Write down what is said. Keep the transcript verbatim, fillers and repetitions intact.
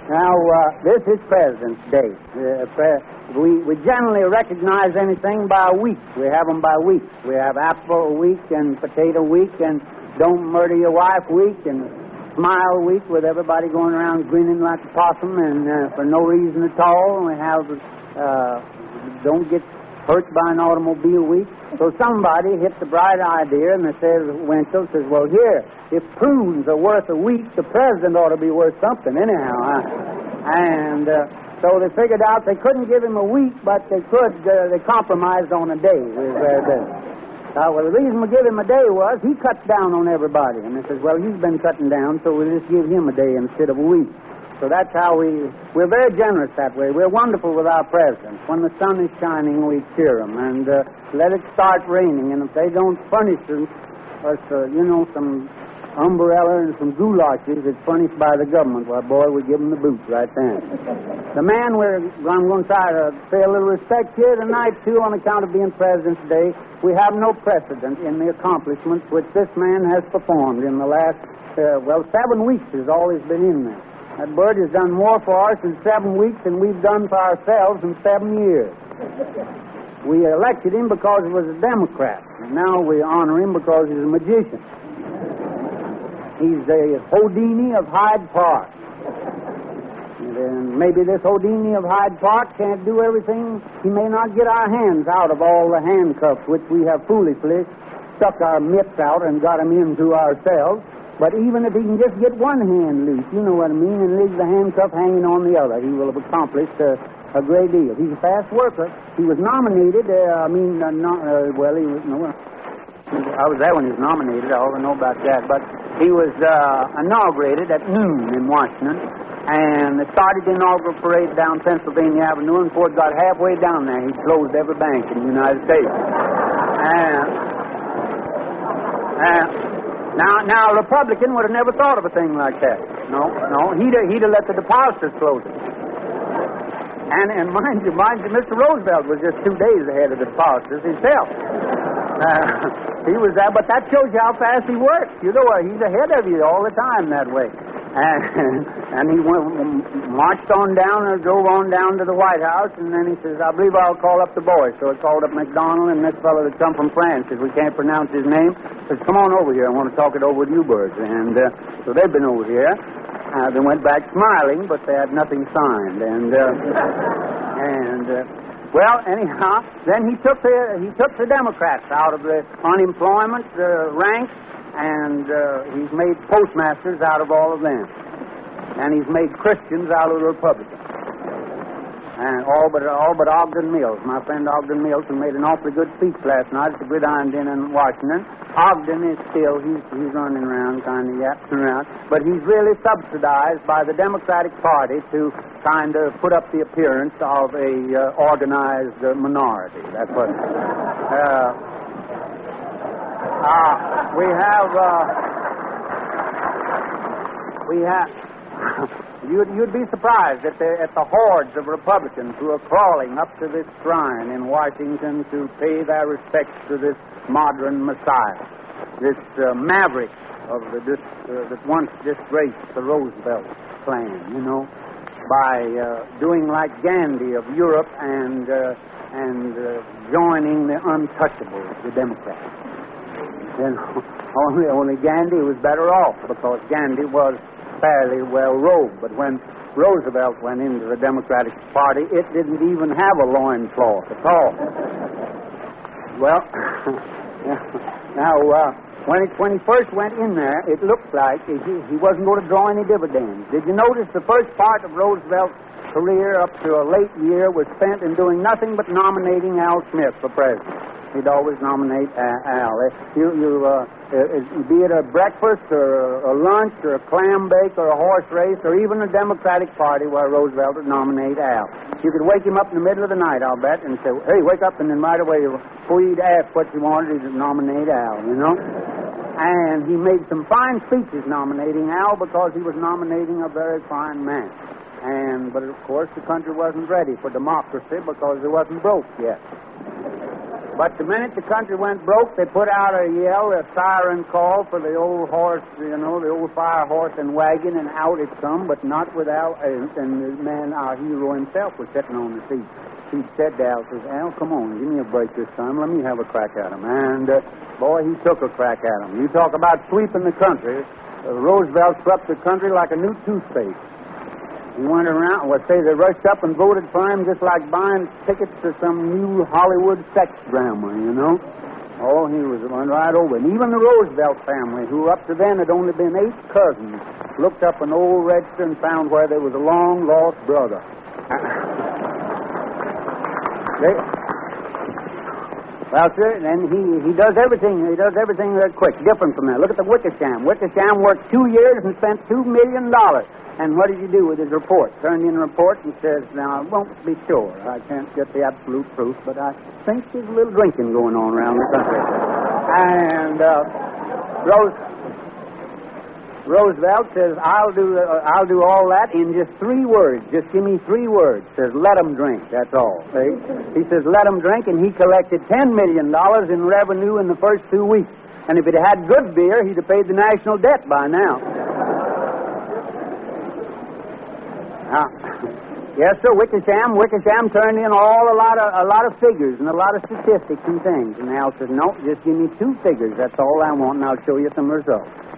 Now, uh, this is President's Day. Uh, pre- we, we generally recognize anything by week. We have them by week. We have Apple Week and Potato Week and Don't Murder Your Wife Week and Smile Week with everybody going around grinning like a possum and uh, for no reason at all. And we have uh, Don't Get Hurt by an Automobile Week. So somebody hit the bright idea and they says, Winchell says, well, here, if prunes are worth a week, the president ought to be worth something anyhow. Huh? And uh, so they figured out they couldn't give him a week, but they could, uh, they compromised on a day. Uh, well, the reason we give him a day was he cuts down on everybody. And they says, well, he's been cutting down, so we'll just give him a day instead of a week. So that's how we, we're very generous that way. We're wonderful with our presidents. When the sun is shining, we cheer them and uh, let it start raining. And if they don't furnish us, us uh, you know, some umbrella and some goulashes that's furnished by the government, well, boy, we give them the boot right then. The man we're, I'm going to try to pay a little respect here tonight, too, on account of being President's Day. We have no precedent in the accomplishments which this man has performed in the last, uh, well, seven weeks has all he's been in there. That bird has done more for us in seven weeks than we've done for ourselves in seven years. We elected him because he was a Democrat. And now we honor him because he's a magician. He's the Houdini of Hyde Park. And maybe this Houdini of Hyde Park can't do everything. He may not get our hands out of all the handcuffs which we have foolishly stuck our mitts out and got them into ourselves. But even if he can just get one hand loose, you know what I mean, and leave the handcuff hanging on the other, he will have accomplished uh, a great deal. He's a fast worker. He was nominated, uh, I mean, uh, not, uh, well, he was, no, I was there when he was nominated. I already know about that. But he was uh, inaugurated at noon in Washington, and they started the inaugural parade down Pennsylvania Avenue, and before it got halfway down there, he closed every bank in the United States. And... Uh, Now, now, a Republican would have never thought of a thing like that. No, no, he'd have, he'd have let the depositors close it. And, and mind you, mind you, Mister Roosevelt was just two days ahead of the depositors himself. Uh, he was that, but that shows you how fast he works. You know, uh, he's ahead of you all the time that way. And, and he went, marched on down or drove on down to the White House, and then he says, I believe I'll call up the boys. So he called up McDonald and this fellow that come from France, because we can't pronounce his name. Says, come on over here. I want to talk it over with you birds. And uh, so they've been over here. Uh, they went back smiling, but they had nothing signed. And, uh, and uh, well, anyhow, then he took the he took the Democrats out of the unemployment uh, ranks, and uh, he's made postmasters out of all of them. And he's made Christians out of the Republicans. And all but all but Ogden Mills, my friend Ogden Mills, who made an awfully good speech last night at the Gridiron Dinner in Washington. Ogden is still, he's, he's running around, kind of yapping around, but he's really subsidized by the Democratic Party to kind of put up the appearance of a uh, organized uh, minority. That's what... Uh, uh, we have... Uh, we have... You'd, you'd be surprised at the, at the hordes of Republicans who are crawling up to this shrine in Washington to pay their respects to this modern Messiah, this uh, maverick of the, this, uh, that once disgraced the Roosevelt clan, you know, by uh, doing like Gandhi of Europe and, uh, and uh, joining the untouchables, the Democrats. You know, only, only Gandhi was better off because Gandhi was fairly well robed, but when Roosevelt went into the Democratic Party, it didn't even have a loincloth at all. Well, now, uh, when, it, when he first went in there, it looked like he, he wasn't going to draw any dividends. Did you notice the first part of Roosevelt's career up to a late year was spent in doing nothing but nominating Al Smith for president? He'd always nominate uh, Al. You, you, uh, uh, be it a breakfast or a lunch or a clam bake or a horse race or even a Democratic Party where Roosevelt would nominate Al. You could wake him up in the middle of the night, I'll bet, and say, hey, wake up, and then right away, before you'd ask what you wanted, he'd nominate Al, you know? And he made some fine speeches nominating Al because he was nominating a very fine man. And, but of course, the country wasn't ready for democracy because it wasn't broke yet. But the minute the country went broke, they put out a yell, a siren call for the old horse, you know, the old fire horse and wagon, and out it come, but not without, uh, and the man, our hero himself, was sitting on the seat. He said to Al, says, Al, come on, give me a break this time. Let me have a crack at him. And, uh, boy, he took a crack at him. You talk about sweeping the country. Uh, Roosevelt swept the country like a new toothpaste. He went around, well, say they rushed up and voted for him just like buying tickets to some new Hollywood sex drama, you know. Oh, he was run right over. And even the Roosevelt family, who up to then had only been eight cousins, looked up an old register and found where there was a long-lost brother. they, well, sir, and he, he does everything, he does everything very quick, different from that. Look at the Wickersham. Wickersham worked two years and spent two million dollars. And what did he do with his report? Turned in a report and says, now, I won't be sure. I can't get the absolute proof, but I think there's a little drinking going on around the country. And uh, Rose, Roosevelt says, I'll do uh, I'll do all that in just three words. Just give me three words. Says, let 'em drink. That's all. See? He says, let 'em drink, and he collected ten million dollars in revenue in the first two weeks. And if he'd had good beer, he'd have paid the national debt by now. Uh, yes, sir. Wickersham. Wickersham turned in all a lot of a lot of figures and a lot of statistics and things. And Al said, "No, just give me two figures. That's all I want, and I'll show you some results."